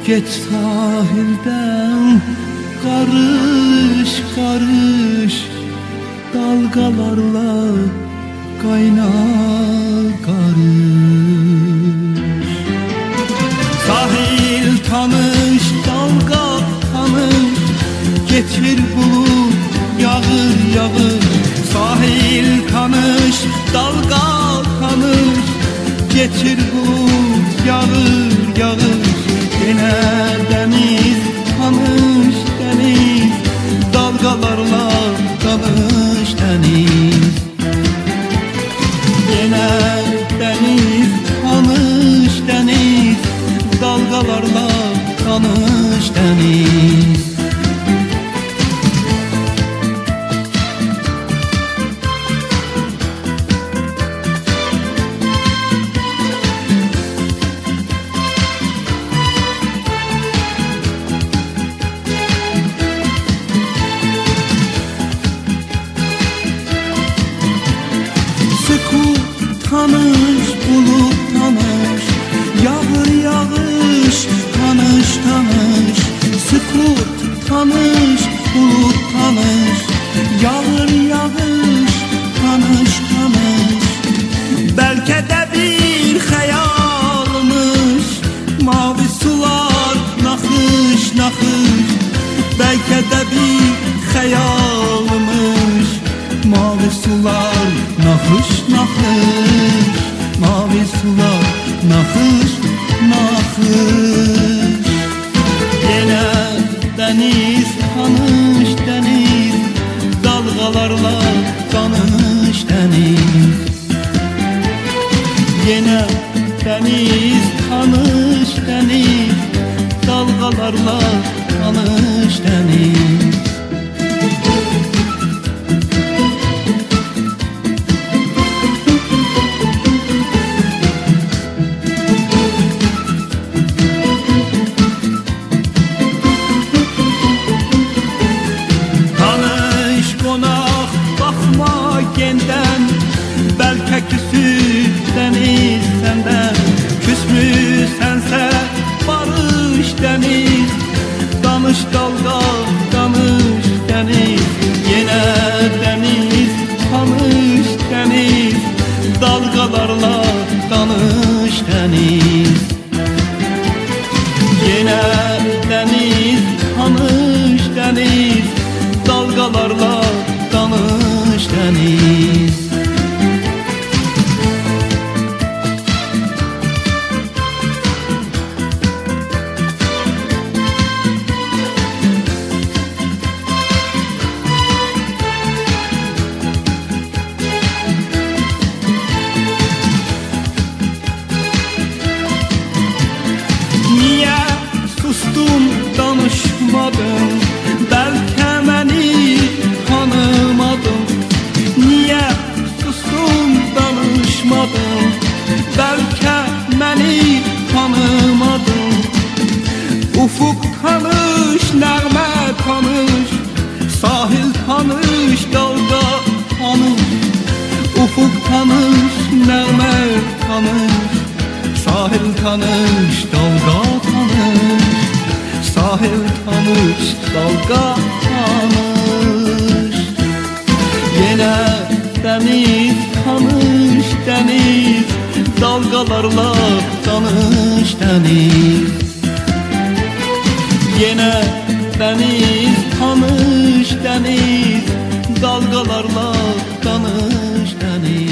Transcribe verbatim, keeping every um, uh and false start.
Geç sahilden karış karış, dalgalarla kayna karış. Sahil tanış, dalga tanış, geçir bulut yağır yağır. Sahil tanış, dalga tanış, geçir bulut yağır yağır. Yine deniz tanış deniz, dalgalarla tanış deniz. Yine deniz tanış deniz, dalgalarla tanış deniz. Tanış, bulut tanış, yağır yağış, tanış tanış. Sükut tanış, bulut tanış, yağır yağış, tanış tanış. Belki de bir hayalmış, mavi sular nakış nakış. Belki de bir hayalmış, mavi sular nakış nakış. Mavi sular nakış nakış. Yine deniz tanış deniz, dalgalarla tanış deniz. Yine deniz tanış deniz, dalgalarla tanış deniz. Genden, belki küsüp deniz senden. Küsmüsense barış deniz, danış dalga danış deniz. Yine deniz tanış deniz, dalgalarla tanış deniz. Yine deniz tanış deniz, dalgalarla tanış deniz. Niye sustum danışmadım, belki beni tanımadın. Niye sustum danışmadın, belki beni tanımadın. Ufuk tanış, nəğmə tanış, sahil tanış, dalga tanış. Ufuk tanış, nəğmə tanış, sahil tanış, dalga tanış. Sahil tanış, dalga tanış. Yine deniz tanış deniz, dalgalarla tanış deniz. Yine deniz tanış deniz, dalgalarla tanış deniz.